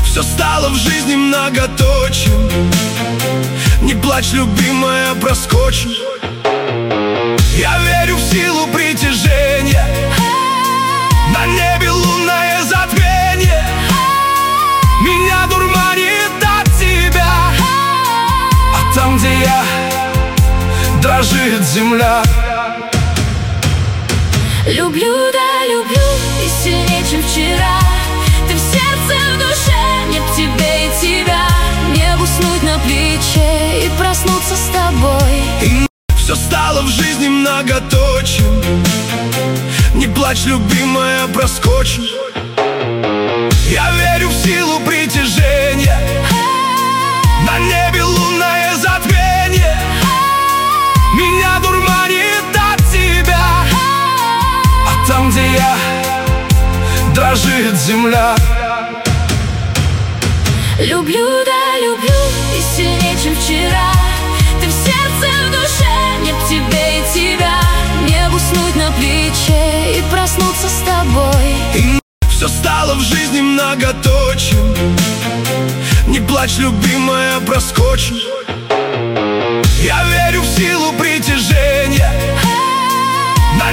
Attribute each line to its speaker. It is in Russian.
Speaker 1: Все стало в жизни многоточием. Не плачь, любимая, проскочим. Я верю в силу притяжения. На небе лунное затмение. Меня дурманит от тебя. А там, где я, дрожит земля.
Speaker 2: Люблю, да люблю, и сильнее, чем вчера. Ты в сердце, в душе, нет тебе и тебя. Не уснуть на плече и проснуться с тобой.
Speaker 1: И все стало в жизни многоточием. Не плачь, любимая, проскочим. Я верю в силу притяжения. На небе лунное затмение. Меня дурманит от тебя. А там, где я, дрожит земля.
Speaker 2: Люблю, да люблю, и сильнее, чем вчера. Ты в сердце, в душе, нет тебе и тебя. Не уснуть на плече и проснуться с тобой.
Speaker 1: И все стало в жизни многоточием. Не плачь, любимая, проскочим. Я верю в силу притяжения.